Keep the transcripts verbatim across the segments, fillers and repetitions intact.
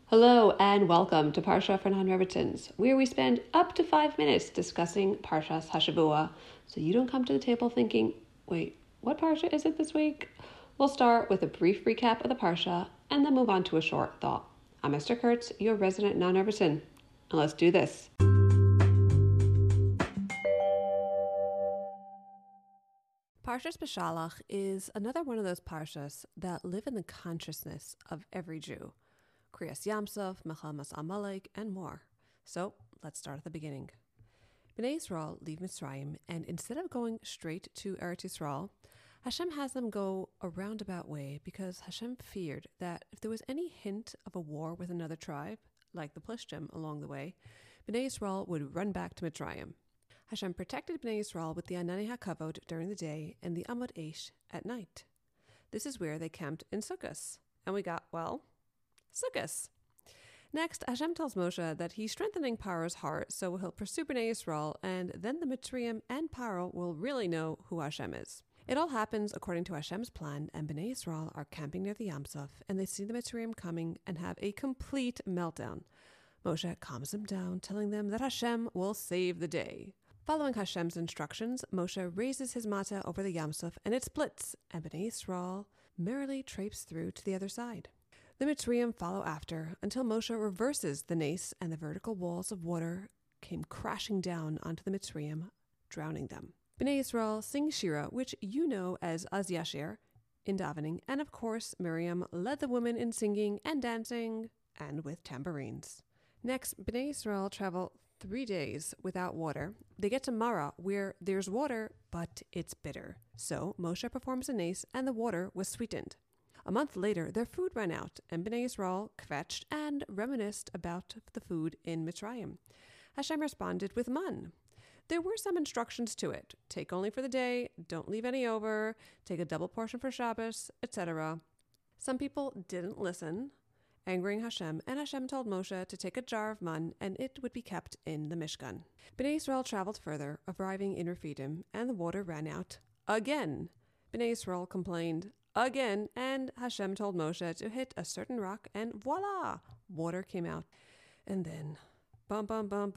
Hello and welcome to Parsha for Non-Revitans, where we spend up to five minutes discussing Parshas Hashavua, so you don't come to the table thinking, wait, what Parsha is it this week? We'll start with a brief recap of the Parsha and then move on to a short thought. I'm Esther Kurtz, your resident Non-Revitan, and let's do this. Parshas Beshalach is another one of those Parshas that live in the consciousness of every Jew. Kriyas Yamsuf, Milchamas Amalek, and more. So, let's start at the beginning. Bnei Yisrael leave Mitzrayim, and instead of going straight to Eretz Yisrael, Hashem has them go a roundabout way because Hashem feared that if there was any hint of a war with another tribe, like the Plishtim along the way, Bnei Yisrael would run back to Mitzrayim. Hashem protected Bnei Yisrael with the Anani HaKavod during the day and the Amud Eish at night. This is where they camped in Sukkos, and we got, well, Sukkos. Next, Hashem tells Moshe that he's strengthening Paro's heart, so he'll pursue Bnei Yisrael, and then the Mitzrayim and Paro will really know who Hashem is. It all happens according to Hashem's plan, and Bnei Yisrael are camping near the Yamsuf, and they see the Mitzrayim coming and have a complete meltdown. Moshe calms them down, telling them that Hashem will save the day. Following Hashem's instructions, Moshe raises his mata over the Yamsuf, and it splits, and Bnei Yisrael merrily traipse through to the other side. The Mitzrayim follow after until Moshe reverses the nace and the vertical walls of water came crashing down onto the Mitzrayim, drowning them. Bnei Yisrael sing Shira, which you know as Az Yashir, in davening, and of course Miriam led the women in singing and dancing, and with tambourines. Next, Bnei Yisrael travel three days without water. They get to Mara, where there's water, but it's bitter. So Moshe performs a nace, and the water was sweetened. A month later, their food ran out, and Bnei Yisrael kvetched and reminisced about the food in Mitzrayim. Hashem responded with man. There were some instructions to it. Take only for the day, don't leave any over, take a double portion for Shabbos, et cetera. Some people didn't listen, angering Hashem, and Hashem told Moshe to take a jar of man, and it would be kept in the Mishkan. Bnei Yisrael traveled further, arriving in Refidim, and the water ran out again. Bnei Yisrael complained again, and Hashem told Moshe to hit a certain rock, and voila, water came out. And then, bum bum bum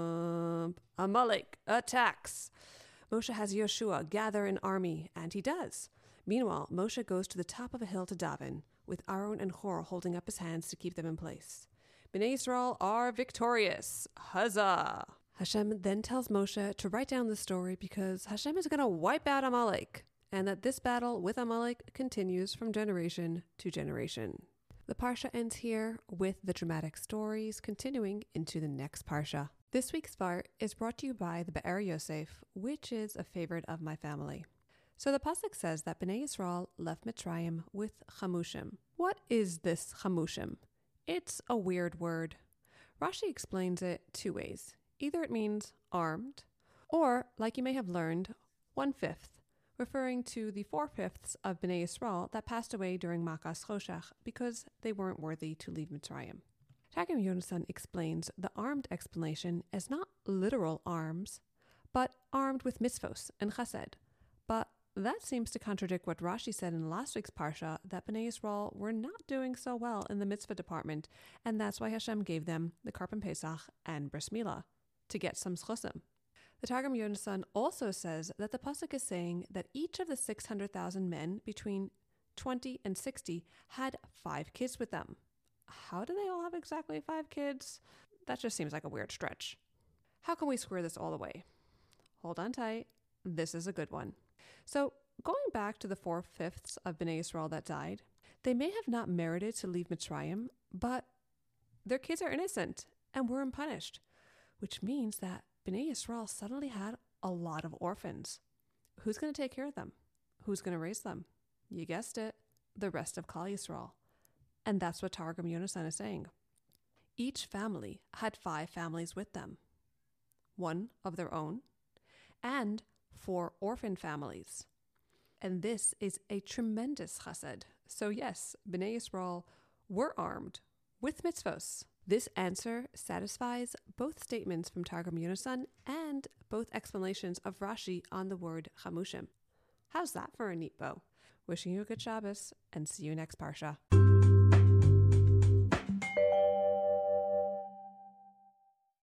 bum, Amalek attacks. Moshe has Yeshua gather an army, and he does. Meanwhile, Moshe goes to the top of a hill to daven, with Aaron and Hor holding up his hands to keep them in place. Bnei Yisrael are victorious. Huzzah! Hashem then tells Moshe to write down the story because Hashem is going to wipe out Amalek, and that this battle with Amalek continues from generation to generation. The Parsha ends here with the dramatic stories continuing into the next Parsha. This week's Var is brought to you by the Be'er Yosef, which is a favorite of my family. So the Pasuk says that Bnei Yisrael left Mitzrayim with chamushim. What is this chamushim? It's a weird word. Rashi explains it two ways. Either it means armed, or, like you may have learned, one-fifth, referring to the four-fifths of Bnei Yisrael that passed away during Makas Choshech because they weren't worthy to leave Mitzrayim. Targum Yonasan explains the armed explanation as not literal arms, but armed with mitzvos and chesed. But that seems to contradict what Rashi said in last week's Parsha, that Bnei Yisrael were not doing so well in the mitzvah department, and that's why Hashem gave them the Karban Pesach and Bris Milah, to get some schusim. The Targum Yonasan also says that the Pasuk is saying that each of the six hundred thousand men between twenty and sixty had five kids with them. How do they all have exactly five kids? That just seems like a weird stretch. How can we square this all away? Hold on tight. This is a good one. So, going back to the four-fifths of Bnei Yisrael that died, they may have not merited to leave Mitzrayim, but their kids are innocent and were unpunished, which means that Bnei Yisrael suddenly had a lot of orphans. Who's going to take care of them? Who's going to raise them? You guessed it, the rest of Klal Yisrael. And that's what Targum Yonasan is saying. Each family had five families with them, one of their own, and four orphan families. And this is a tremendous chesed. So yes, Bnei Yisrael were armed with mitzvos. This answer satisfies both statements from Targum Yonasan and both explanations of Rashi on the word chamushim. How's that for a neat bow? Wishing you a good Shabbos, and see you next Parsha.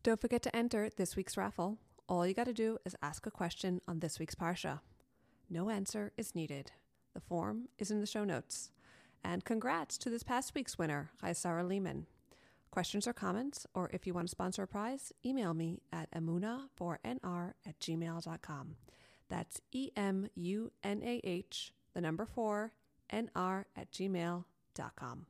Don't forget to enter this week's raffle. All you got to do is ask a question on this week's Parsha. No answer is needed. The form is in the show notes. And congrats to this past week's winner, Chaisara Lehman. Questions or comments, or if you want to sponsor a prize, email me at emunah four n r at gmail dot com. That's E M U N A H, the number four, N R at gmail dot com.